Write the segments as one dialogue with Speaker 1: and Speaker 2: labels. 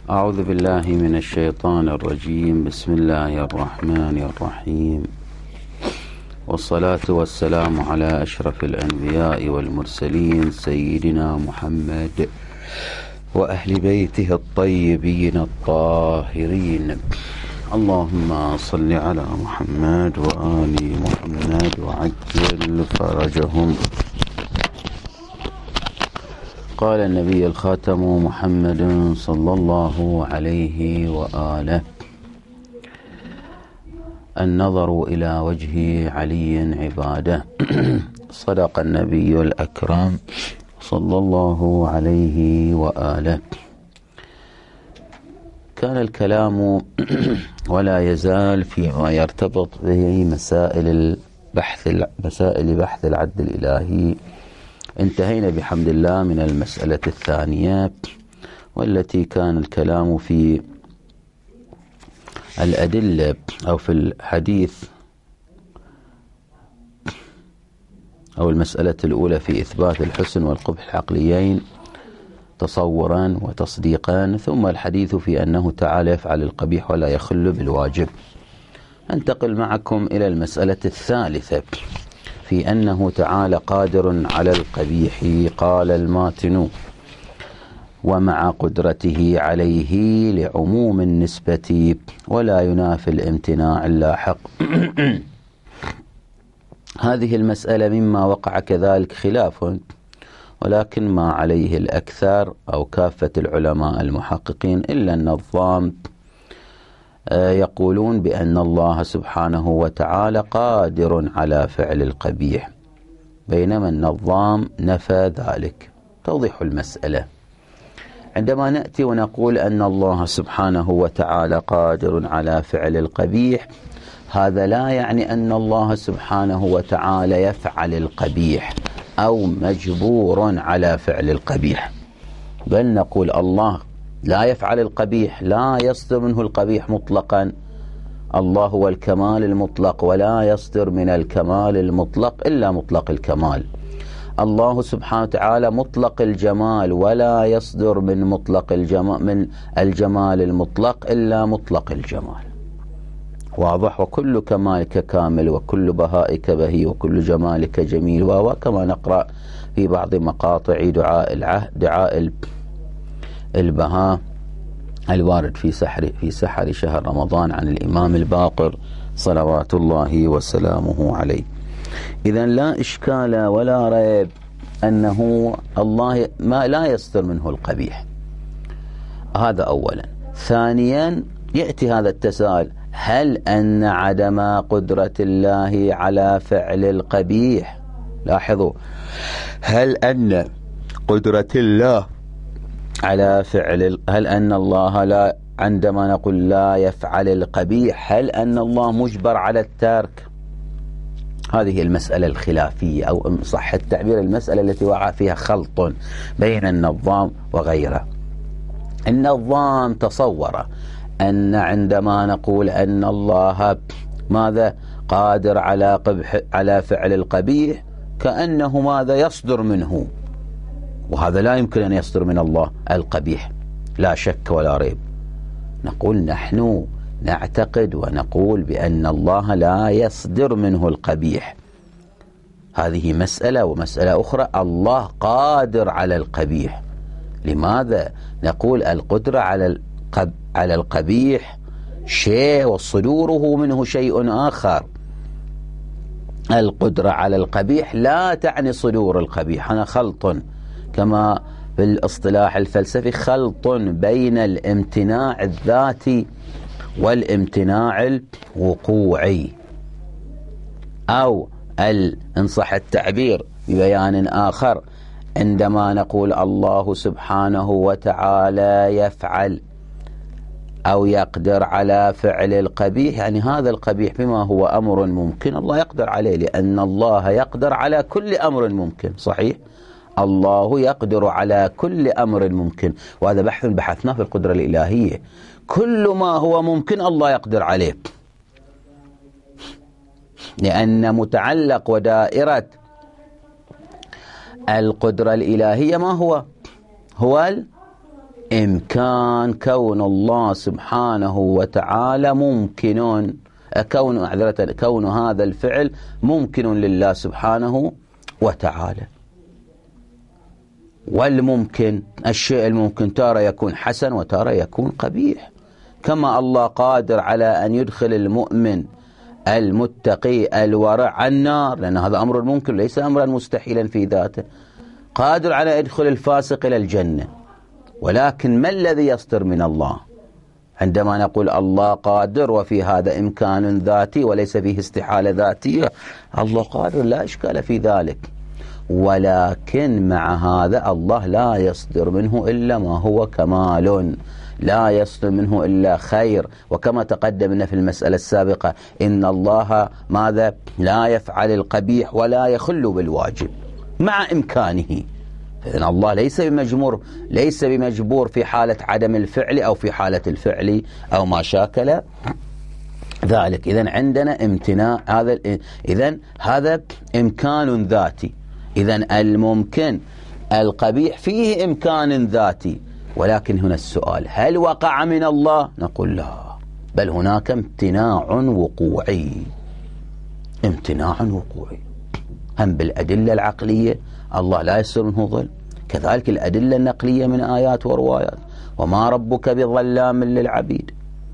Speaker 1: أعوذ بالله من الشيطان الرجيم. بسم الله الرحمن الرحيم، والصلاة والسلام على أشرف الأنبياء والمرسلين سيدنا محمد وأهل بيته الطيبين الطاهرين. اللهم صل على محمد وآل محمد وعجل فرجهم. قال النبي الخاتم محمد صلى الله عليه وآله: النظر إلى وجه علي عبادة. صدق النبي الأكرم صلى الله عليه وآله. كان الكلام ولا يزال فيما يرتبط به مسائل بحث العدل الإلهي. انتهينا بحمد الله من المسألة الثانية، والتي كان الكلام في الأدلة أو في الحديث أو المسألة الأولى في إثبات الحسن والقبح العقليين تصورا وتصديقا، ثم الحديث في أنه تعالى يفعل القبيح ولا يخل بالواجب. أنتقل معكم إلى المسألة الثالثة في أنه تعالى قادر على القبيح. قال الماتن: ومع قدرته عليه لعموم النسبة ولا ينافي الامتناع اللاحق. هذه المسألة مما وقع كذلك خلاف، ولكن ما عليه الأكثر أو كافة العلماء المحققين إلا النظام يقولون بأن الله سبحانه وتعالى قادر على فعل القبيح، بينما النظام نفى ذلك. توضيح المسألة: عندما نأتي ونقول أن الله سبحانه وتعالى قادر على فعل القبيح، هذا لا يعني أن الله سبحانه وتعالى يفعل القبيح أو مجبور على فعل القبيح، بل نقول الله لا يفعل القبيح، لا يصدر منه القبيح مطلقا. الله هو الكمال المطلق، ولا يصدر من الكمال المطلق إلا مطلق الكمال. الله سبحانه وتعالى مطلق الجمال، ولا يصدر من الجمال المطلق إلا مطلق الجمال. واضح؟ وكل كمالك كامل، وكل بهائك بهي، وكل جمالك جميل، وكما نقرأ في بعض مقاطع دعاء البهاء الوارد في سحر شهر رمضان عن الإمام الباقر صلوات الله وسلامه عليه. إذن لا إشكال ولا ريب أنه الله ما لا يصدر منه القبيح. هذا أولا. ثانيا يأتي هذا التساؤل: هل أن عدم قدرة الله على فعل القبيح، لاحظوا، هل أن قدرة الله على هل أن الله لا، عندما نقول لا يفعل القبيح، هل أن الله مجبر على الترك؟ هذه المسألة الخلافية، أو إن صح التعبير المسألة التي وقع فيها خلط بين النظام وغيره. النظام تصور أن عندما نقول أن الله ماذا قادر على فعل القبيح، كأنه ماذا يصدر منه، وهذا لا يمكن أن يصدر من الله القبيح، لا شك ولا ريب. نقول نحن نعتقد ونقول بأن الله لا يصدر منه القبيح. هذه مسألة، ومسألة أخرى الله قادر على القبيح. لماذا نقول القدرة على القبيح شيء وصدوره منه شيء آخر؟ القدرة على القبيح لا تعني صدور القبيح. أنا خلط، كما في الاصطلاح الفلسفي، خلط بين الامتناع الذاتي والامتناع الوقوعي، أو إن صح التعبير ببيان آخر، عندما نقول الله سبحانه وتعالى يفعل أو يقدر على فعل القبيح، يعني هذا القبيح بما هو أمر ممكن الله يقدر عليه، لأن الله يقدر على كل أمر ممكن. صحيح، الله يقدر على كل أمر ممكن، وهذا بحث بحثناه في القدرة الإلهية. كل ما هو ممكن الله يقدر عليه، لأن متعلق ودائرة القدرة الإلهية ما هو إمكان كون الله سبحانه وتعالى ممكن، كون هذا الفعل ممكن لله سبحانه وتعالى. والممكن، الشيء الممكن تارة يكون حسن وتارة يكون قبيح، كما الله قادر على أن يدخل المؤمن المتقي الورع النار، لأن هذا أمر ممكن ليس أمرا مستحيلا في ذاته، قادر على إدخال الفاسق إلى الجنة. ولكن ما الذي يصدر من الله عندما نقول الله قادر وفي هذا إمكان ذاتي وليس فيه استحالة ذاتية؟ الله قادر لا إشكال في ذلك، ولكن مع هذا الله لا يصدر منه إلا ما هو كمال، لا يصدر منه إلا خير. وكما تقدمنا في المسألة السابقة إن الله ماذا؟ لا يفعل القبيح ولا يخل بالواجب مع إمكانه. إذن الله ليس بمجبور في حالة عدم الفعل أو في حالة الفعل أو ما شاكل ذلك. إذن عندنا امتناع، هذا إمكان ذاتي. إذن الممكن القبيح فيه إمكان ذاتي، ولكن هنا السؤال هل وقع من الله؟ نقول لا، بل هناك امتناع وقوعي. امتناع وقوعي هم بالأدلة العقلية الله لا يصدر منه ظلم، كذلك الأدلة النقلية من آيات وروايات، وما ربك بظلام للعبيد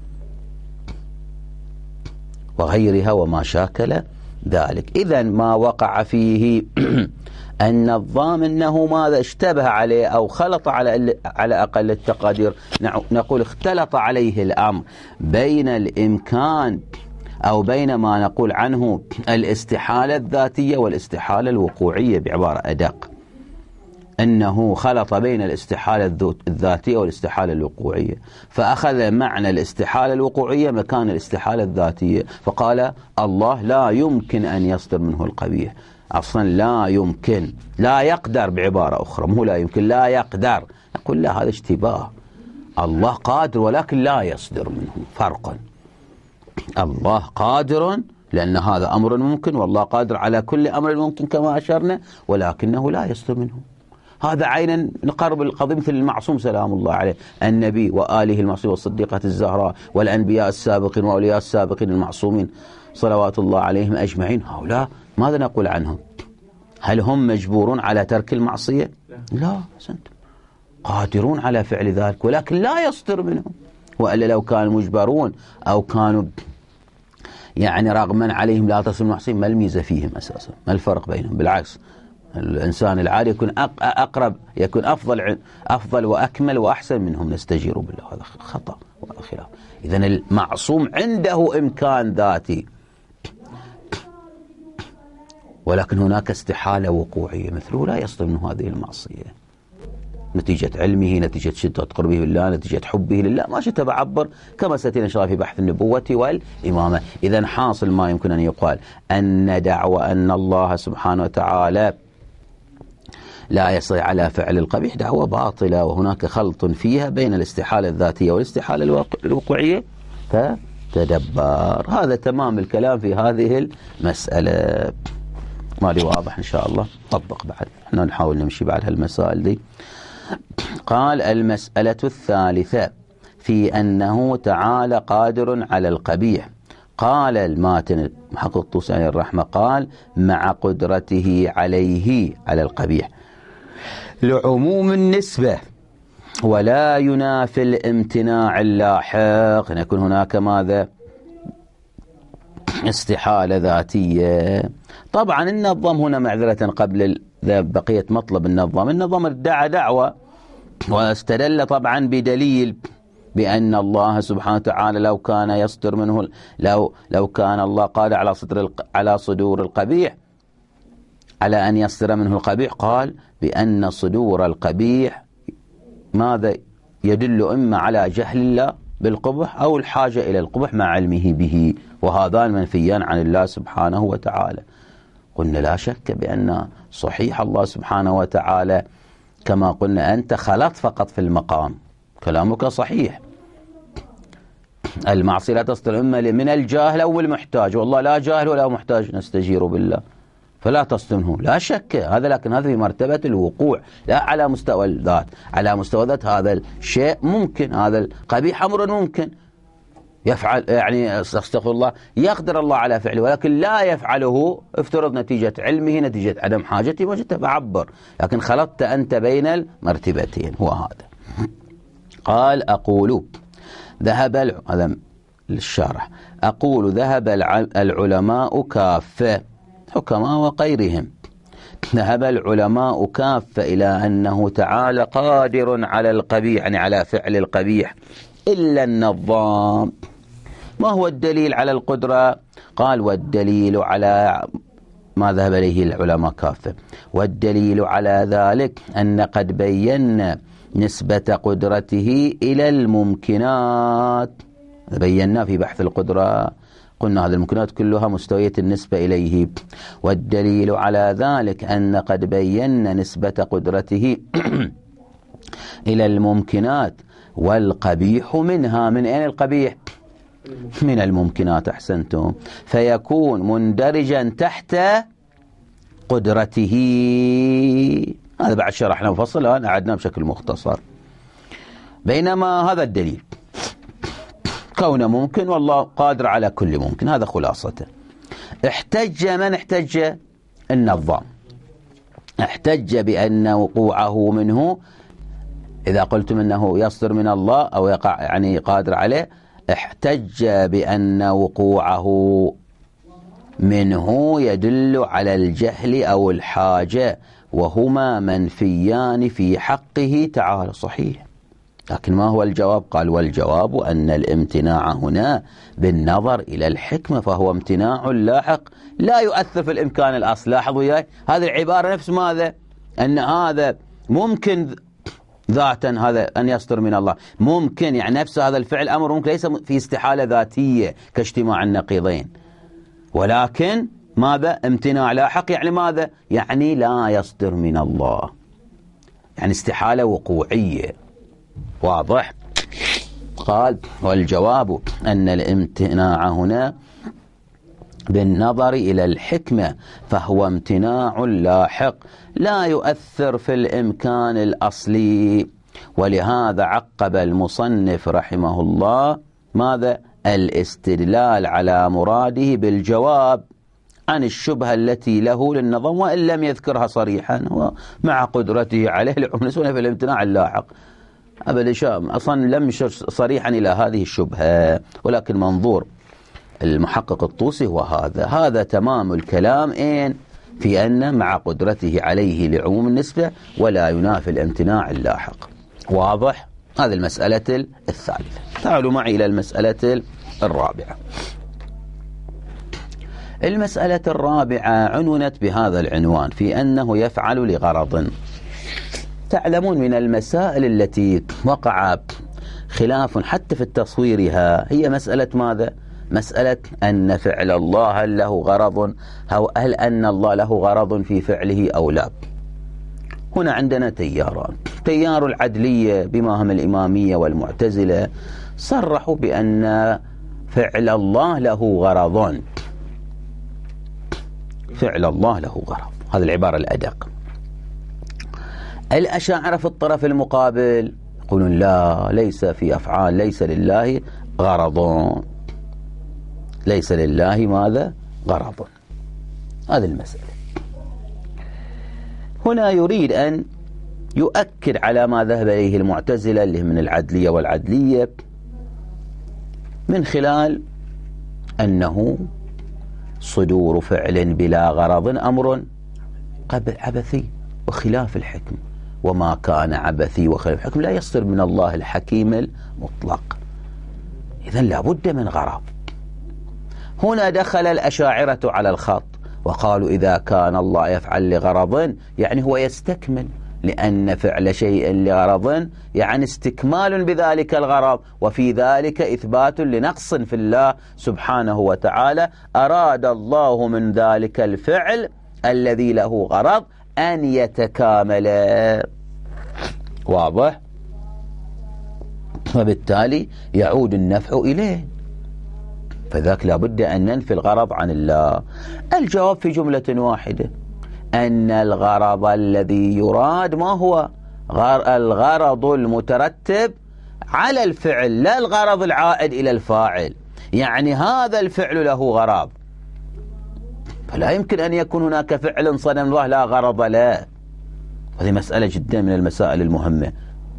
Speaker 1: وغيرها وما شاكل ذلك. إذن ما وقع فيه النظام أنه ماذا؟ اشتبه عليه أو خلط على أقل التقادير، نقول اختلط عليه الأمر بين الإمكان أو بين ما نقول عنه الاستحالة الذاتية والاستحالة الوقوعية بعبارة أدق، أنه خلط بين الاستحالة الذاتية والاستحالة الوقوعية، فأخذ معنى الاستحالة الوقوعية مكان الاستحالة الذاتية، فقال الله لا يمكن أن يصدر منه القبيح. أصلا لا يمكن، لا يقدر، بعبارة أخرى مو لا يمكن، لا يقدر. نقول لا، هذا اشتباه. الله قادر ولكن لا يصدر منه، فرق. الله قادر لأن هذا أمر ممكن، والله قادر على كل أمر ممكن كما أشرنا، ولكنه لا يصدر منه. هذا عينا نقرب القضية مثل المعصوم سلام الله عليه، النبي وآله المعصوم والصديقة الزهراء والأنبياء السابقين وأولياء السابقين المعصومين صلوات الله عليهم أجمعين. هؤلاء ماذا نقول عنهم؟ هل هم مجبورون على ترك المعصية؟ لا، قادرون على فعل ذلك ولكن لا يصدر منهم. وإلا لو كانوا مجبرون أو كانوا يعني رغما عليهم لا تصل المعصية، ما الميزة فيهم أساسا؟ ما الفرق بينهم؟ بالعكس، الإنسان العادي يكون أقرب، يكون أفضل وأكمل وأحسن منهم، نستجير بالله. هذا خطأ وخلاف. إذن المعصوم عنده إمكان ذاتي، ولكن هناك استحالة وقوعية مثله لا يصدر منه هذه المعصية نتيجة علمه، نتيجة شدة قربه بالله، نتيجة حبه لله، ما شئت بعبر، كما ستأتي إن شاء الله في بحث النبوة والإمامة. إذن حاصل ما يمكن أن يقال أن دعوى أن الله سبحانه وتعالى لا يصدر على فعل القبيح دعوة باطلة، وهناك خلط فيها بين الاستحالة الذاتية والاستحالة الوقوعية، فتدبر. هذا تمام الكلام في هذه المسألة. مالي واضح إن شاء الله؟ طبق بعد، احنا نحاول نمشي بعد هالمسائل دي. قال المسألة الثالثة في أنه تعالى قادر على القبيح. قال الماتن محقق الطوسي عليه الرحمة قال مع قدرته عليه على القبيح لعموم النسبة ولا ينافي الامتناع اللاحق، أن يكون هناك ماذا؟ استحالة ذاتية. طبعا النظام هنا معذرة قبل بقية مطلب النظام ادعى دعوة واستدل طبعا بدليل بأن الله سبحانه وتعالى لو كان يصدر منه لو كان الله قادر على صدور القبيح، على أن يصدر منه القبيح، قال بأن صدور القبيح ماذا يدل إما على جهل الله بالقبح أو الحاجة إلى القبح مع علمه به، وهذان منفيان عن الله سبحانه وتعالى. قلنا لا شك بأن صحيح الله سبحانه وتعالى كما قلنا أنت خلط فقط في المقام، كلامك صحيح، المعصية لا تصدر إما من الجاهل أو المحتاج، والله لا جاهل ولا محتاج، نستجير بالله. فلا تصدر منه لا شك هذا، لكن هذا في مرتبة الوقوع لا على مستوى الذات. على مستوى الذات هذا الشيء ممكن، هذا القبيح أمر ممكن يفعل، يعني استغفر الله، يقدر الله على فعله ولكن لا يفعله، افترض نتيجة علمه، نتيجة عدم حاجته، وجدت بعبر، لكن خلطت أنت بين المرتبتين. هو هذا. قال أقول ذهب هذا الشارح، أقول ذهب العلماء كافة، حكماء وغيرهم، ذهب العلماء كافة إلى أنه تعالى قادر على القبيح، يعني على فعل القبيح، إلا النظام. ما هو الدليل على القدرة؟ قال والدليل على ما ذهب إليه العلماء كافة، والدليل على ذلك أن قد بينا نسبة قدرته إلى الممكنات. بينا في بحث القدرة، قلنا هذه الممكنات كلها مستوية النسبة إليه. والدليل على ذلك أن قد بينا نسبة قدرته إلى الممكنات، والقبيح منها. من أين القبيح؟ من الممكنات. أحسنتم. فيكون مندرجا تحت قدرته. هذا بعد شرحنا مفصل، الآن أعدنا بشكل مختصر. بينما هذا الدليل كونه ممكن والله قادر على كل ممكن، هذا خلاصته. احتج من احتج؟ النظام احتج بأن وقوعه منه، إذا قلتم أنه يصدر من الله أو يقع يعني قادر عليه، احتج بأن وقوعه منه يدل على الجهل أو الحاجة، وهما منفيان في حقه تعالى. صحيح، لكن ما هو الجواب؟ قال والجواب أن الامتناع هنا بالنظر إلى الحكمة، فهو امتناع لاحق لا يؤثر في الإمكان الأصل. لاحظوا وياي هذه العبارة نفس ماذا؟ أن هذا ممكن ذاتا، هذا أن يصدر من الله ممكن، يعني نفس هذا الفعل أمر ممكن، ليس في استحالة ذاتية كاجتماع النقيضين، ولكن ماذا؟ امتناع لاحق، يعني ماذا؟ يعني لا يصدر من الله، يعني استحالة وقوعية. واضح؟ قال والجواب أن الامتناع هنا بالنظر إلى الحكمة، فهو امتناع لاحق لا يؤثر في الإمكان الأصلي. ولهذا عقب المصنف رحمه الله ماذا؟ الاستدلال على مراده بالجواب عن الشبهة التي له للنظام، وإن لم يذكرها صريحا، ومع قدرته عليه لعملسون في الامتناع اللاحق. أبا الهشام أصلا لم يشر صريحا إلى هذه الشبهة، ولكن منظور المحقق الطوسي هو هذا تمام الكلام في أن مع قدرته عليه لعموم النسبة ولا ينافي الامتناع اللاحق. واضح؟ هذه المسألة الثالثة. تعالوا معي إلى المسألة الرابعة. المسألة الرابعة عنونت بهذا العنوان، في أنه يفعل لغرض. تعلمون من المسائل التي وقع خلاف حتى في تصويرها هي مسألة ماذا؟ مسألة أن فعل الله هل له غرض، أو هل أن الله له غرض في فعله أو لا. هنا عندنا تياران، تيار العدلية بما هم الإمامية والمعتزلة صرحوا بأن فعل الله له غرضان، فعل الله له غرض، هذه العبارة الأدق. الأشاعرة في الطرف المقابل يقولون لا، ليس في أفعال، ليس لله غرض، ليس لله ماذا؟ غرض. هذه المسألة. هنا يريد أن يؤكد على ما ذهب إليه المعتزلة اللي من العدلية والعدلية، من خلال أنه صدور فعل بلا غرض أمر عبثي وخلاف الحكم، وما كان عبثي وخلاف الحكم لا يصدر من الله الحكيم المطلق. إذن لابد من غرض. هنا دخل الأشاعرة على الخط وقالوا إذا كان الله يفعل لغرض يعني هو يستكمل، لأن فعل شيء لغرض يعني استكمال بذلك الغرض، وفي ذلك إثبات لنقص في الله سبحانه وتعالى. أراد الله من ذلك الفعل الذي له غرض أن يتكامل. واضح؟ وبالتالي يعود النفع إليه. فذاك لابد أن ننفي الغرض عن الله. الجواب في جملة واحدة، أن الغرض الذي يراد ما هو الغرض المترتب على الفعل، لا الغرض العائد إلى الفاعل. يعني هذا الفعل له غرض، فلا يمكن أن يكون هناك فعل صنع الله لا غرض له. هذه مسألة جدا من المسائل المهمة.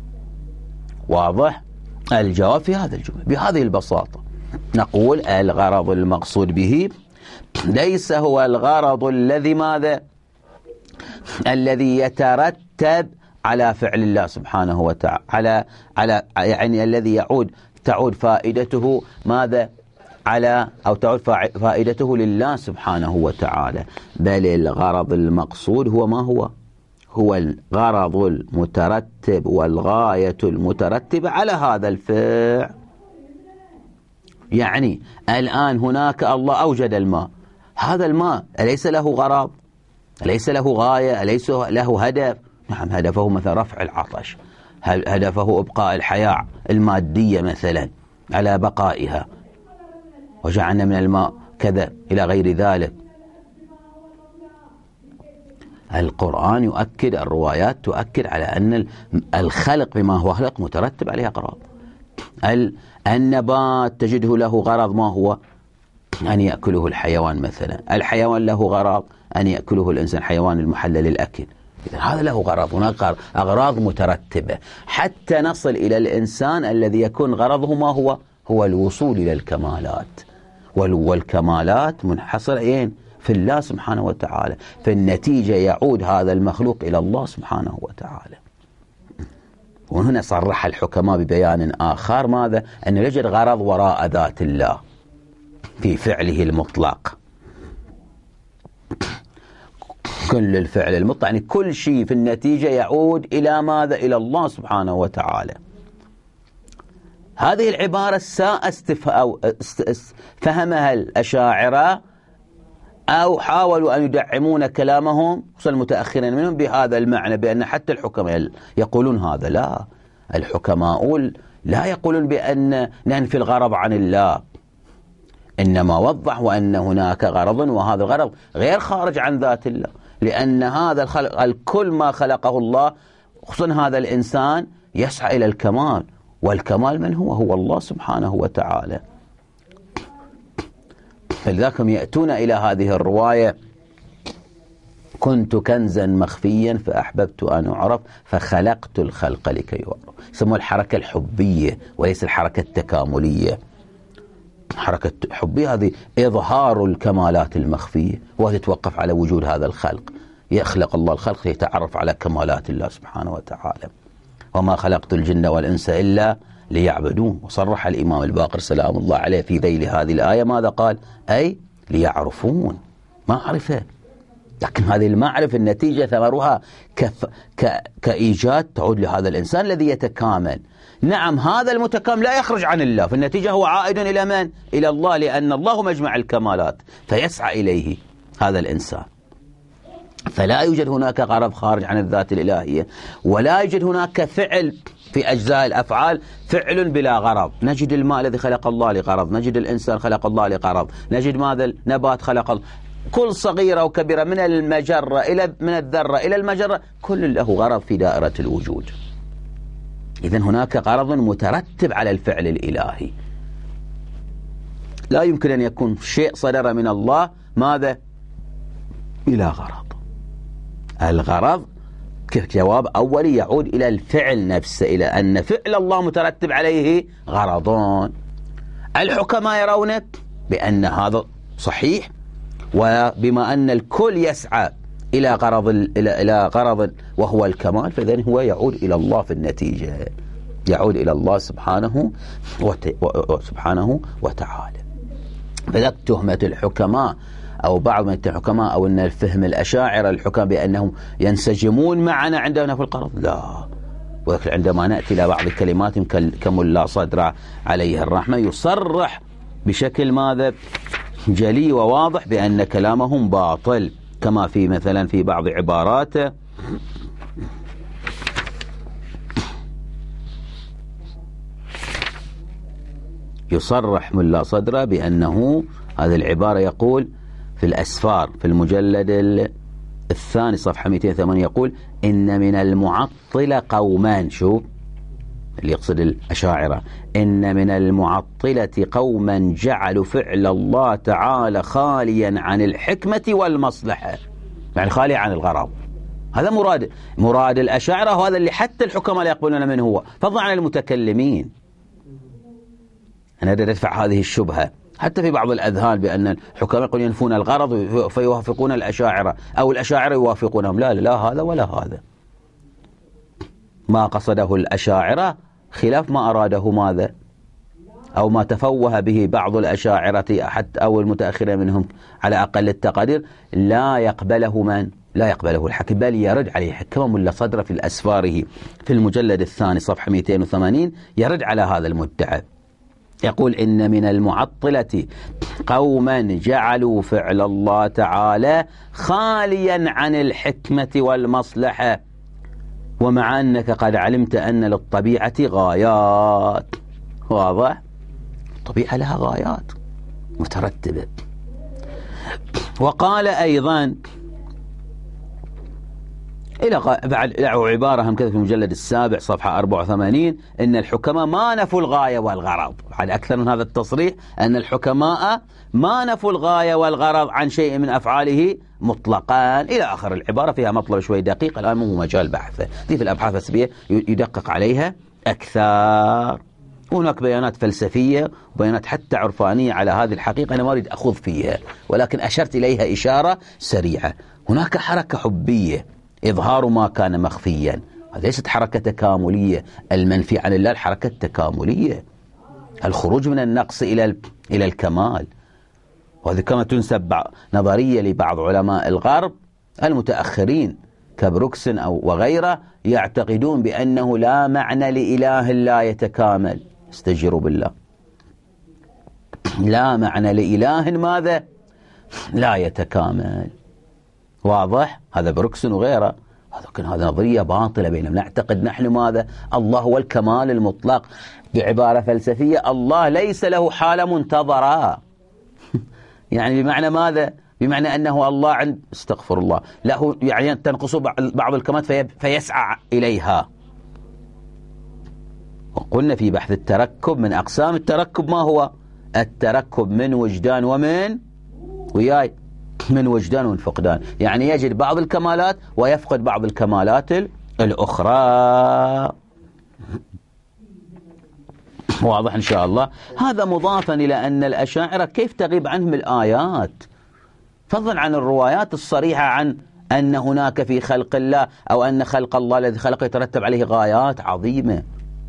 Speaker 1: واضح؟ الجواب في هذا الجملة بهذه البساطة. نقول الغرض المقصود به ليس هو الغرض الذي ماذا؟ الذي يترتب على فعل الله سبحانه وتعالى، على يعني الذي تعود فائدته ماذا؟ على أو تعود فائدته لله سبحانه وتعالى، بل الغرض المقصود هو ما هو؟ هو الغرض المترتب والغاية المترتبة على هذا الفعل. يعني الآن هناك الله أوجد الماء، هذا الماء أليس له غرض؟ أليس له غاية؟ أليس له هدف؟ نعم، هدفه مثلا رفع العطش، هدفه إبقاء الحياة المادية مثلا على بقائها، وجعلنا من الماء كذا إلى غير ذلك. القرآن يؤكد، الروايات تؤكد على أن الخلق بما هو خلق مترتب عليه أغراض. النبات تجده له غرض، ما هو؟ أن يأكله الحيوان مثلا. الحيوان له غرض أن يأكله الإنسان، حيوان المحلل الأكل. إذن هذا له غرض، هناك أغراض مترتبة حتى نصل إلى الإنسان الذي يكون غرضه ما هو؟ هو الوصول إلى الكمالات، والكمالات منحصرة في الله سبحانه وتعالى. في النتيجة يعود هذا المخلوق إلى الله سبحانه وتعالى. وهنا صرح الحكماء ببيان آخر، ماذا؟ أن يوجد غرض وراء ذات الله في فعله المطلق. كل الفعل المطلق يعني كل شيء في النتيجة يعود إلى ماذا؟ إلى الله سبحانه وتعالى. هذه العبارة فهمها الأشاعرة أو حاولوا أن يدعمون كلامهم، خصوصا المتأخرين منهم، بهذا المعنى، بأن حتى الحكماء يقولون هذا. لا، الحكماء لا يقولون بأن ننفي الغرض عن الله، إنما وضحوا أن هناك غرض، وهذا الغرض غير خارج عن ذات الله، لأن هذا الكل ما خلقه الله، خصوصا هذا الإنسان، يسعى إلى الكمال، والكمال من هو؟ هو الله سبحانه وتعالى. فلذلك يأتون إلى هذه الرواية: كنت كنزا مخفيا فأحببت أن أعرف فخلقت الخلق لكي يعرف. يسموها الحركة الحبية وليس الحركة التكاملية. الحركة الحبية هذه إظهار الكمالات المخفية، وتتوقف على وجود هذا الخلق. يخلق الله الخلق يتعرف على كمالات الله سبحانه وتعالى. وما خلقت الجن والإنس إلا ليعبدون. وصرح الإمام الباقر سلام الله عليه في ذيل هذه الآية ماذا قال؟ أي ليعرفون، معرفة. لكن هذه المعرفة النتيجة ثمرها كإيجاد تعود لهذا الإنسان الذي يتكامل. نعم، هذا المتكامل لا يخرج عن الله، في النتيجة هو عائد إلى من؟ إلى الله، لأن الله مجمع الكمالات، فيسعى إليه هذا الإنسان. فلا يوجد هناك غرض خارج عن الذات الإلهية، ولا يوجد هناك فعل في أجزاء الأفعال فعل بلا غرض. نجد الماء الذي خلق الله لغرض، نجد الإنسان خلق الله لغرض، نجد ماذا؟ النبات خلق الله. كل صغيرة وكبيرة، من المجرة من الذرة إلى المجرة، كل له غرض في دائرة الوجود. إذن هناك غرض مترتب على الفعل الإلهي. لا يمكن أن يكون شيء صدر من الله ماذا؟ إلى غرض. الغرض كجواب أولي يعود إلى الفعل نفسه، إلى أن فعل الله مترتب عليه غرضان. الحكماء يرون بأن هذا صحيح، وبما أن الكل يسعى إلى غرض وهو الكمال، فإذن هو يعود إلى الله في النتيجة، يعود إلى الله سبحانه وتعالى. فذلك تهمة الحكماء أو بعض من الحكماء أو أن الفهم الأشاعرة الحكماء بأنهم ينسجمون معنا عندنا في القرض، لا. وعندما نأتي إلى بعض الكلمات كملا صدر عليه الرحمة يصرح بشكل ماذا؟ جلي وواضح بأن كلامهم باطل، كما في مثلا في بعض عباراته: يصرح ملا صدرة بأنه هذه العبارة يقول في الأسفار في المجلد الثاني صفحة 208 يقول إن من المعطلة قوما، شو اللي يقصد الأشاعرة، إن من المعطلة قوما جعلوا فعل الله تعالى خاليا عن الحكمة والمصلحة، يعني خالي عن الغرض. هذا مراد الأشاعرة، وهذا اللي حتى الحكماء لا يقبلون منه، هو فضلا عن المتكلمين. أنا أريد أدفع هذه الشبهة حتى في بعض الأذهان بأن الحكماء يقولون ينفون الغرض فيوافقون الأشاعرة، أو الأشاعرة يوافقونهم. لا هذا ولا هذا. ما قصده الأشاعرة خلاف ما أراده ماذا أو ما تفوه به بعض الأشاعرة حتى أو المتأخرين منهم على أقل التقادير، لا يقبله من؟ لا يقبله الحكم، بل يرد عليه. كما ملا صدرة في الأسفاره في المجلد الثاني صفحة 280 يرد على هذا المدعى، يقول إن من المعطلة قوما جعلوا فعل الله تعالى خاليا عن الحكمة والمصلحة، ومع أنك قد علمت أن للطبيعة غايات. واضح؟ الطبيعة لها غايات مترتبة. وقال أيضا بعد عبارة هم كذا في المجلد السابع صفحة 84 إن الحكماء ما نفوا الغاية والغرض. بعد أكثر من هذا التصريح أن الحكماء ما نفوا الغاية والغرض عن شيء من أفعاله مطلقا إلى آخر العبارة. فيها مطلب شوي دقيق الآن مو مجال بحثه، دي في الأبحاث الفلسفية يدقق عليها أكثر. هناك بيانات فلسفية وبيانات حتى عرفانية على هذه الحقيقة أنا ما أريد أخوض فيها، ولكن أشرت إليها إشارة سريعة. هناك حركة حبية، إظهار ما كان مخفيا، هذه ليست حركة تكاملية. المنفي عن الله الحركة التكاملية، الخروج من النقص إلى الكمال. وهذه كما تنسب نظرية لبعض علماء الغرب المتأخرين كبروكس أو وغيره، يعتقدون بأنه لا معنى لإله لا يتكامل. استجيروا بالله، لا معنى لإله ماذا؟ لا يتكامل. واضح؟ هذا بروكس وغيره. هذا نظرية باطلة. بينما نعتقد نحن ماذا؟ الله هو الكمال المطلق. بعبارة فلسفية، الله ليس له حالة منتظرة. يعني بمعنى ماذا؟ بمعنى أنه الله عند استغفر الله له يعني تنقص بعض الكمالات فيسعى إليها. وقلنا في بحث التركب من أقسام التركب ما هو؟ التركب من وجدان ومن وياي من وجدان ومن فقدان، يعني يجد بعض الكمالات ويفقد بعض الكمالات الأخرى. واضح إن شاء الله. هذا مضافا إلى أن الأشاعرة كيف تغيب عنهم الآيات، فضلا عن الروايات الصريحة عن أن هناك في خلق الله أو أن خلق الله الذي خلقه يترتب عليه غايات عظيمة،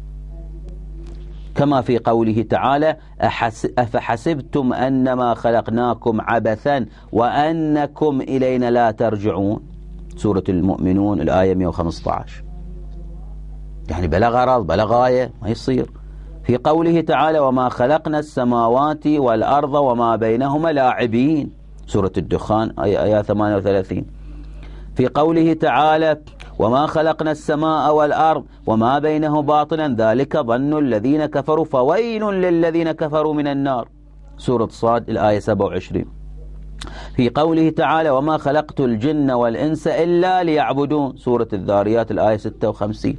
Speaker 1: كما في قوله تعالى أفحسبتم أنما خلقناكم عبثا وأنكم إلينا لا ترجعون، سورة المؤمنون الآية 115. يعني بلا غرض بلا غاية ما يصير. في قوله تعالى وما خلقنا السماوات والأرض وما بينهما لاعبين، سورة الدخان آية 38. في قوله تعالى وما خلقنا السماء والأرض وما بينه باطلا ذلك ظن الذين كفروا فويل للذين كفروا من النار، سورة صاد الآية 27. في قوله تعالى وما خلقت الجن والإنس إلا ليعبدون، سورة الذاريات الآية 56.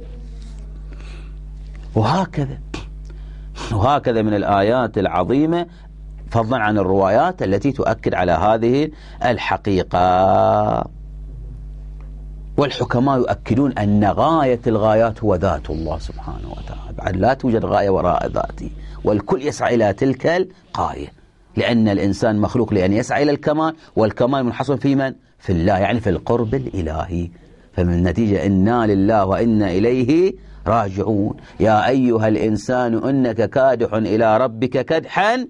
Speaker 1: وهكذا من الآيات العظيمة، فضلا عن الروايات التي تؤكد على هذه الحقيقة. والحكماء يؤكدون أن غاية الغايات هو ذات الله سبحانه وتعالى، بعد لا توجد غاية وراء ذاته، والكل يسعى إلى تلك الغاية، لأن الإنسان مخلوق لأن يسعى إلى الكمال، والكمال منحصر في من؟ في الله، يعني في القرب الإلهي. فمن النتيجة إنا لله وإنا إليه راجعون. يا أيها الإنسان إنك كادح إلى ربك كدحا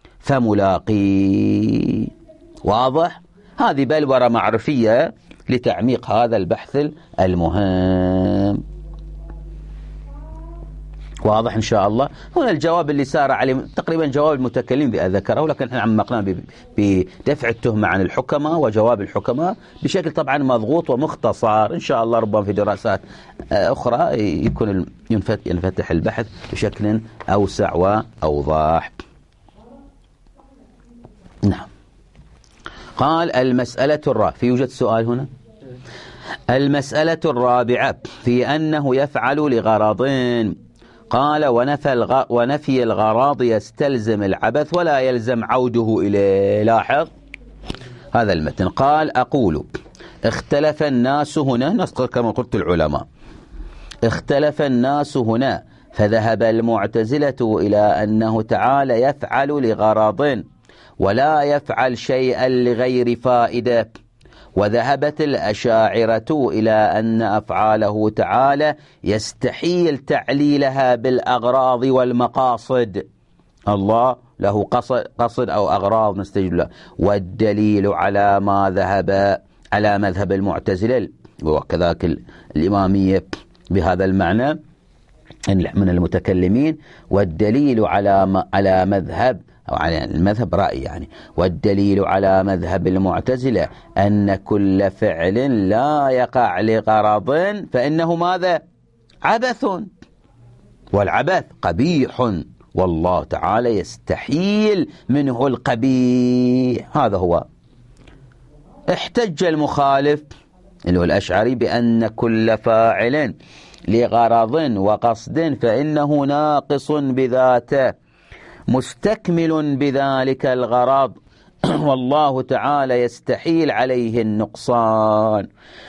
Speaker 1: فملاقيه. واضح؟ هذه بلورة معرفية لتعميق هذا البحث المهم. واضح إن شاء الله. هنا الجواب اللي سار عليه تقريبا جواب المتكلم ذكره، لكن احنا عمقناه بدفع التهمة عن الحكماء وجواب الحكماء بشكل طبعا مضغوط ومختصر. إن شاء الله ربما في دراسات أخرى يكون ينفتح البحث بشكل أوسع وأوضح. قال المسألة الرابعة، في يوجد سؤال هنا؟ المسألة الرابعة في أنه يفعل لغرضين. قال ونفي الغراض يستلزم العبث ولا يلزم عوده إليه. لاحظ هذا المتن. قال أقول اختلف الناس هنا، نذكر كما قلت العلماء، اختلف الناس هنا فذهب المعتزلة إلى أنه تعالى يفعل لغرض ولا يفعل شيئا لغير فائدة، وذهبت الأشاعرة إلى أن أفعاله تعالى يستحيل تعليلها بالأغراض والمقاصد. الله له قصد أو أغراض نستجيب له. والدليل على ما ذهب على مذهب المعتزلة وكذلك الإمامية بهذا المعنى من المتكلمين، والدليل على مذهب أو على المذهب رأي يعني، والدليل على مذهب المعتزلة أن كل فعل لا يقع لغرض فإنه ماذا؟ عبث، والعبث قبيح، والله تعالى يستحيل منه القبيح. هذا هو. احتج المخالف اللي هو الأشعري بأن كل فاعل لغرض وقصد فإنه ناقص بذاته مستكمل بذلك الغرض، والله تعالى يستحيل عليه النقصان.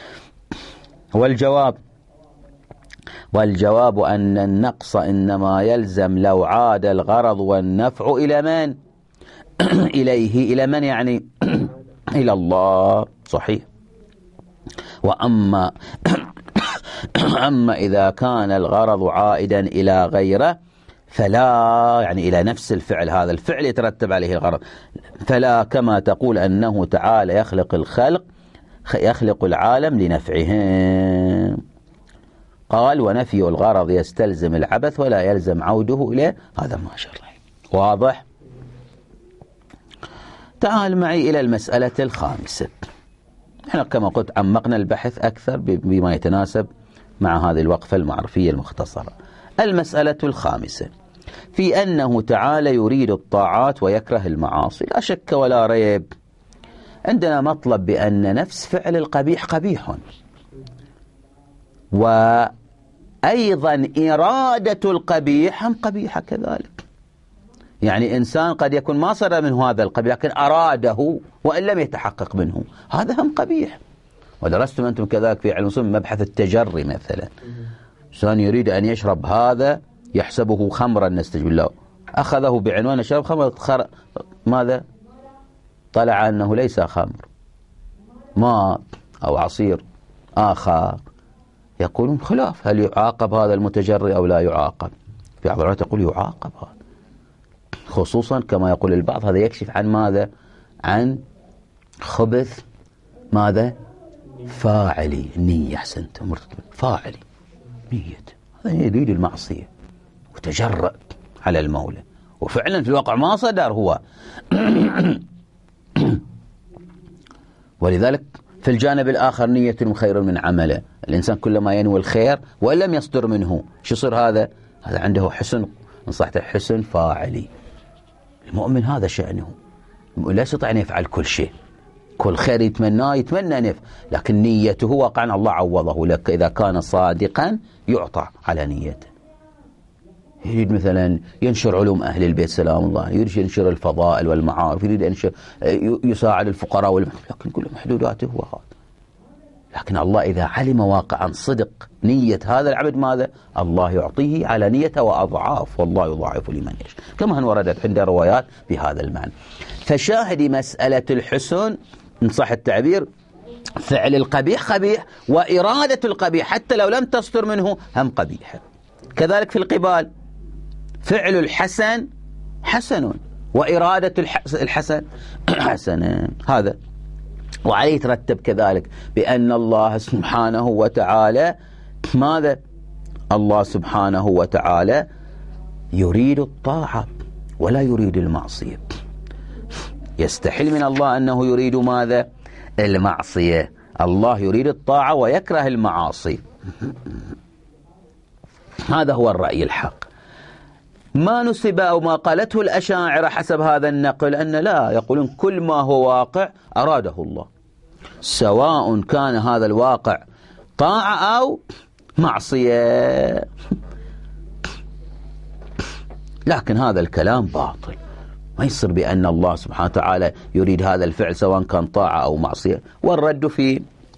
Speaker 1: والجواب أن النقص إنما يلزم لو عاد الغرض والنفع إلى من؟ إليه. إلى من يعني؟ إلى الله. صحيح. وأما إذا كان الغرض عائدا إلى غيره فلا، يعني إلى نفس الفعل، هذا الفعل يترتب عليه الغرض، فلا، كما تقول أنه تعالى يخلق العالم لنفعهم. قال ونفي الغرض يستلزم العبث ولا يلزم عوده إليه. هذا ما شاء الله واضح. تعال معي إلى المسألة الخامسة. احنا كما قلت عمقنا البحث أكثر بما يتناسب مع هذه الوقفة المعرفية المختصرة. المسألة الخامسة في أنه تعالى يريد الطاعات ويكره المعاصي. لا شك ولا ريب عندنا مطلب بأن نفس فعل القبيح قبيح، وأيضا إرادة القبيح هم قبيحة كذلك. يعني إنسان قد يكون ما صار منه هذا القبيح لكن أراده وإن لم يتحقق منه، هذا هم قبيح. ودرستم أنتم كذلك في علم الأصول مبحث التجري مثلا، إنسان يريد أن يشرب هذا يحسبه خمرا نستجيب له، أخذه بعنوان شرب خمر، ماذا؟ طلع أنه ليس خمر، ماء أو عصير آخر. يقولون خلاف، هل يعاقب هذا المتجري أو لا يعاقب؟ في بعض الروايات يقول يعاقب هذا، خصوصا كما يقول البعض هذا يكشف عن ماذا؟ عن خبث ماذا؟ فاعلي النية. أحسنت، مرتب فاعلي نية، هذا يريد المعصية وتجرأ على المولى، وفعلا في الواقع ما صدر هو. ولذلك في الجانب الآخر نية خير من عمله. الإنسان كلما ينوي الخير وإن لم يصدر منه شو يصير؟ هذا عنده حسن، نصحته حسن فاعلي. المؤمن هذا شأنه، لا يستطيع أن يفعل كل شيء، كل خير يتمنى أن يفعل، لكن نيته واقعا الله عوضه لك إذا كان صادقا يعطى على نيته. يريد مثلا ينشر علوم أهل البيت سلام الله، يريد ينشر الفضائل والمعارف، يريد ينشر يساعد الفقراء لكن كل محدوداته هو هذا. لكن الله إذا علم واقعا صدق نية هذا العبد ماذا؟ الله يعطيه على نيته وأضعاف، والله يضاعف لمن يشاء، كما أن وردت عند روايات بهذا المعنى. فشاهد مسألة الحسن إن صح التعبير، فعل القبيح قبيح، وإرادة القبيح حتى لو لم تصدر منه هم قبيح. كذلك في القبال فعل الحسن حسن، وإرادة الحسن حسن. هذا وعليه يترتب كذلك بأن الله سبحانه وتعالى ماذا؟ الله سبحانه وتعالى يريد الطاعة ولا يريد المعصية. يستحيل من الله أنه يريد ماذا؟ المعصية. الله يريد الطاعة ويكره المعاصي. هذا هو الرأي الحق. ما نسب أو ما قالته الأشاعرة حسب هذا النقل أن لا، يقولون كل ما هو واقع أراده الله، سواء كان هذا الواقع طاعة أو معصية. لكن هذا الكلام باطل، ما يصير بأن الله سبحانه وتعالى يريد هذا الفعل سواء كان طاعة أو معصية. والرد في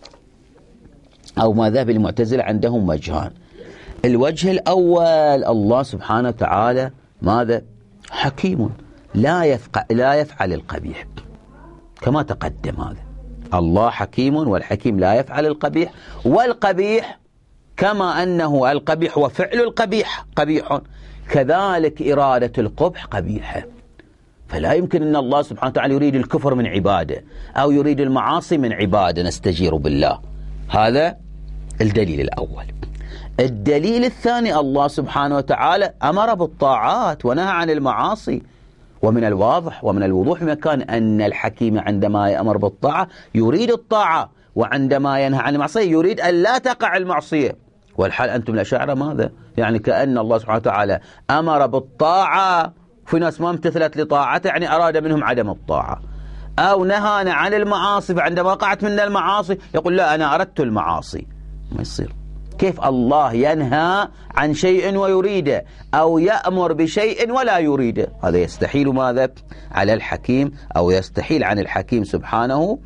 Speaker 1: أو ما ذهب المعتزلة عندهم وجهان. الوجه الأول، الله سبحانه وتعالى ماذا؟ حكيم لا يفعل القبيح، كما تقدم هذا. الله حكيم، والحكيم لا يفعل القبيح، والقبيح كما أنه القبيح وفعل القبيح قبيح، كذلك إرادة القبح قبيحة. فلا يمكن أن الله سبحانه وتعالى يريد الكفر من عباده أو يريد المعاصي من عباده، نستجير بالله. هذا الدليل الأول. الدليل الثاني، الله سبحانه وتعالى أمر بالطاعات ونهى عن المعاصي، ومن الواضح ومن الوضوح مكان أن الحكيم عندما يأمر بالطاعة يريد الطاعة، وعندما ينهى عن المعصية يريد أن لا تقع المعصية. والحال أنتم الأشاعرة ماذا؟ يعني كأن الله سبحانه وتعالى أمر بالطاعة، في ناس ما امتثلت لطاعته يعني أراد منهم عدم الطاعة، أو نهانا عن المعاصي، فعندما وقعت منا المعاصي يقول لا أنا أردت المعاصي. ما يصير. كيف الله ينهى عن شيء ويريده، أو يأمر بشيء ولا يريده؟ هذا يستحيل ماذا على الحكيم، أو يستحيل عن الحكيم سبحانه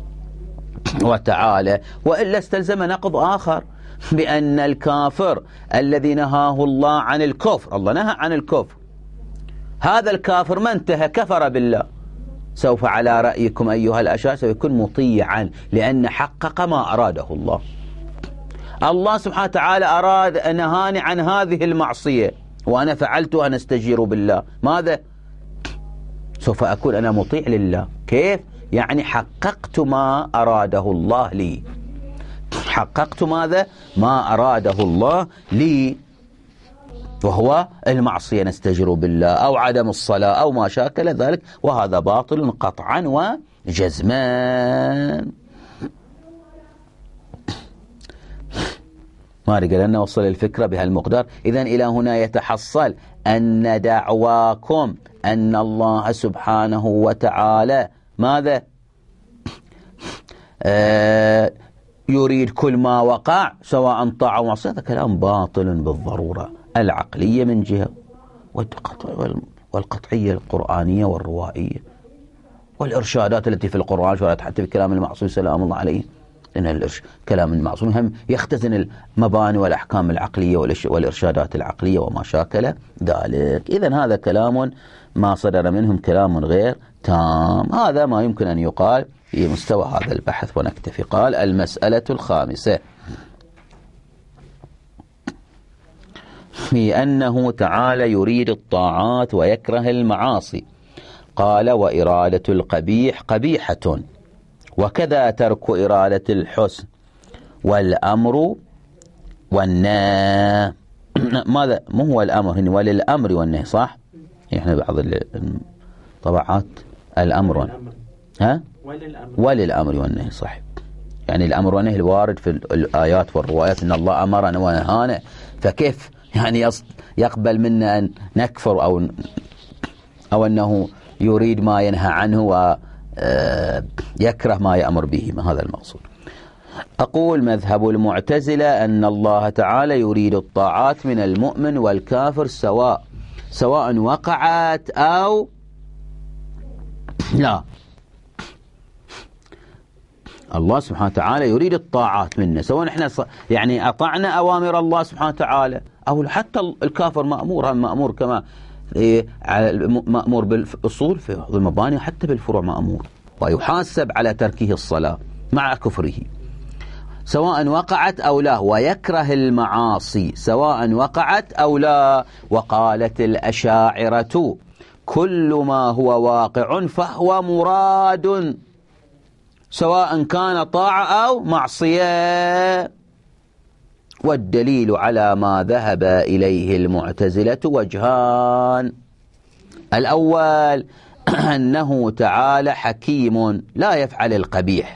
Speaker 1: وتعالى. وإلا استلزم نقض آخر، بأن الكافر الذي نهاه الله عن الكفر، الله نهى عن الكفر، هذا الكافر ما انتهى كفر بالله، سوف على رأيكم أيها الأشاعرة سيكون مطيعا، لأن حقق ما أراده الله. الله سبحانه وتعالى أراد أن نهاني عن هذه المعصية وأنا فعلتها، نستجير بالله، ماذا؟ سوف أكون أنا مطيع لله. كيف؟ يعني حققت ما أراده الله لي، حققت ماذا؟ ما أراده الله لي، وهو المعصية نستجير بالله، أو عدم الصلاة أو ما شاكل ذلك، وهذا باطل قطعا وجزما. ما أريد أن نوصل الفكرة بهالمقدار. إذن إلى هنا يتحصل أن دعواكم أن الله سبحانه وتعالى ماذا؟ يريد كل ما وقع سواء طاعة أو معصية، هذا كلام باطل بالضرورة، العقلية من جهة، والقطعية القرآنية والروائية، والإرشادات التي في القرآن شرعت حتى بكلام المعصوم سلام الله عليه، إن كلام المعصوم هم يختزن المباني والأحكام العقلية والإرشادات العقلية وما شاكل ذلك. إذن هذا كلام ما صدر منهم كلام غير تام. هذا ما يمكن أن يقال في مستوى هذا البحث ونكتفي. قال: المسألة الخامسة في أنه تعالى يريد الطاعات ويكره المعاصي. قال: وإرادة القبيح قبيحة، وكذا ترك إرادة الحسن، والأمر والنهي. ماذا؟ مو هو الأمر هنا، وللأمر والنهي، صح؟ إحنا بعض الطبعات الأمر وللأمر والنهي، صح. يعني الأمر والنهي الوارد في الآيات والروايات أن الله أمرنا ونهانا، فكيف يعني يقبل منا أن نكفر أو أنه يريد ما ينهى عنه ويكره ما يأمر به؟ ما هذا المقصود. أقول: مذهب المعتزلة أن الله تعالى يريد الطاعات من المؤمن والكافر سواء وقعت أو لا. الله سبحانه وتعالى يريد الطاعات منا، سواء احنا يعني أطعنا أوامر الله سبحانه وتعالى، أو حتى الكافر مأمور كما مأمور بالأصول في المباني، حتى بالفروع مأمور، ويحاسب على تركه الصلاة مع كفره سواء وقعت أو لا، ويكره المعاصي سواء وقعت أو لا. وقالت الأشاعرة: كل ما هو واقع فهو مراد، سواء كان طاعة أو معصية. والدليل على ما ذهب إليه المعتزلة وجهان: الأول أنه تعالى حكيم لا يفعل القبيح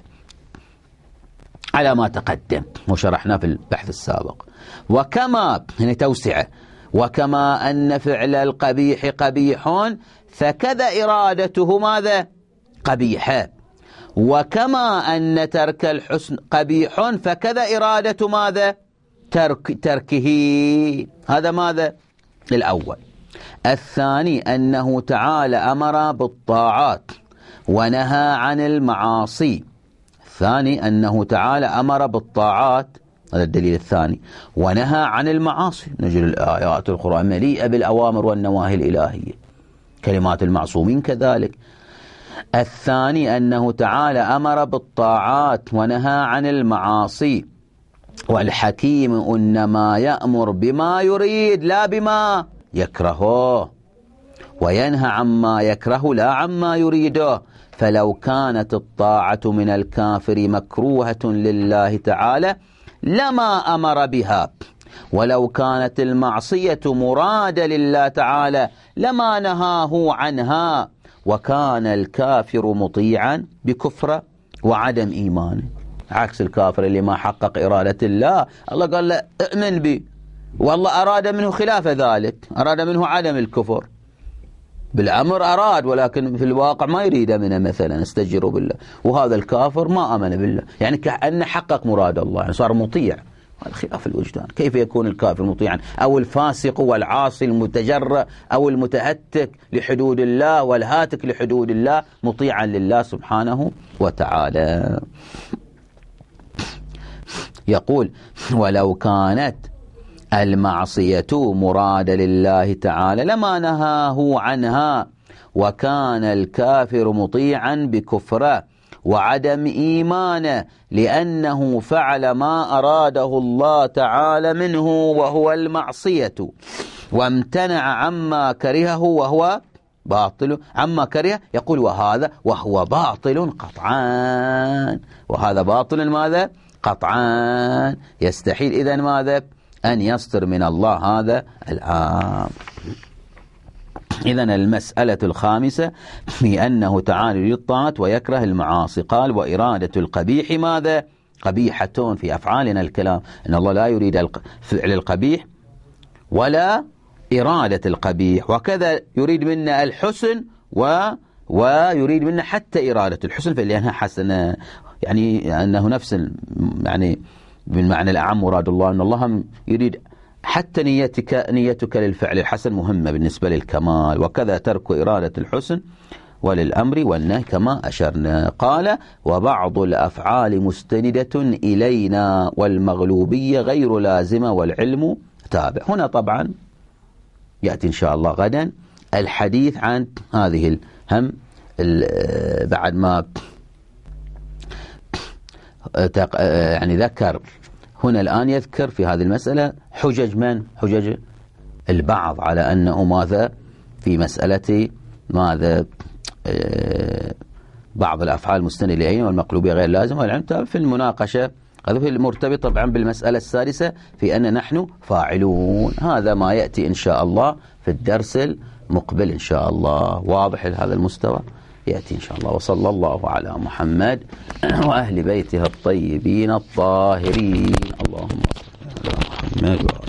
Speaker 1: على ما تقدم وشرحنا في البحث السابق، وكما هنا توسعة، وكما أن فعل القبيح قبيح فكذا إرادته ماذا؟ قبيحة. وكما أن ترك الحسن قبيح فكذا إرادة ماذا؟ تركه. هذا ماذا؟ الأول. الثاني أنه تعالى أمر بالطاعات ونهى عن المعاصي. الثاني أنه تعالى أمر بالطاعات، هذا الدليل الثاني، ونهى عن المعاصي. نجد الآيات القرآن مليئة بالأوامر والنواهي الإلهية، كلمات المعصومين كذلك. الثاني أنه تعالى أمر بالطاعات ونهى عن المعاصي، والحكيم إنما يأمر بما يريد لا بما يكرهه، وينهى عما يكره لا عما يريده. فلو كانت الطاعة من الكافر مكروهة لله تعالى لما أمر بها، ولو كانت المعصية مرادة لله تعالى لما نهاه عنها. وكان الكافر مطيعا بكفر وعدم إيمانه، عكس الكافر اللي ما حقق إرادة الله. الله قال له اؤمن بي، والله أراد منه خلاف ذلك، أراد منه عدم الكفر. بالأمر أراد ولكن في الواقع ما يريد منه، مثلا استجيروا بالله، وهذا الكافر ما أمن بالله، يعني كأنه حقق مراد الله، يعني صار مطيع. هذا خلاف الوجدان. كيف يكون الكافر مطيعا، أو الفاسق والعاصي المتجرأ أو المتهتك لحدود الله والهاتك لحدود الله مطيعا لله سبحانه وتعالى؟ يقول ولو كانت المعصية مراد لله تعالى لما نهاه عنها، وكان الكافر مطيعا بكفره وعدم إيمانه، لأنه فعل ما أراده الله تعالى منه وهو المعصية، وامتنع عما كرهه وهو باطل. عما كره يقول وهو باطل قطعان، وهذا باطل ماذا؟ قطعان. يستحيل إذن ماذا؟ أن يصدر من الله هذا العام. إذن المسألة الخامسة في أنه تعالى يريد الطاعات ويكره المعاصي. قال وإرادة القبيح ماذا؟ قبيحة في أفعالنا الكلام، أن الله لا يريد فعل القبيح ولا إرادة القبيح، وكذا يريد منا الحسن ويريد منا حتى إرادة الحسن، فلأنها حسنة، يعني أنه نفس يعني بالمعنى الأعم مراد الله أن الله يريد حتى نيتك للفعل الحسن مهمة بالنسبة للكمال، وكذا ترك إرادة الحسن وللأمر والنهي كما أشرنا. قال وبعض الأفعال مستندة إلينا والمغلوبية غير لازمة والعلم تابع. هنا طبعا يأتي إن شاء الله غدا الحديث عن هذه الهم، بعد ما يعني ذكر هنا الآن يذكر في هذه المسألة حجج من؟ حجج البعض على أنه ماذا في مسألة ماذا بعض الأفعال مستند إلينا والمقلوبية غير لازمة والعلم تابع. في المناقشة هذا في المرتبط طبعا بالمسألة السادسة في أن نحن فاعلون. هذا ما يأتي إن شاء الله في الدرس المقبل إن شاء الله. واضح لهذا المستوى؟ يأتي إن شاء الله. وصلى الله على محمد وأهل بيته الطيبين الطاهرين. اللهم صل على محمد.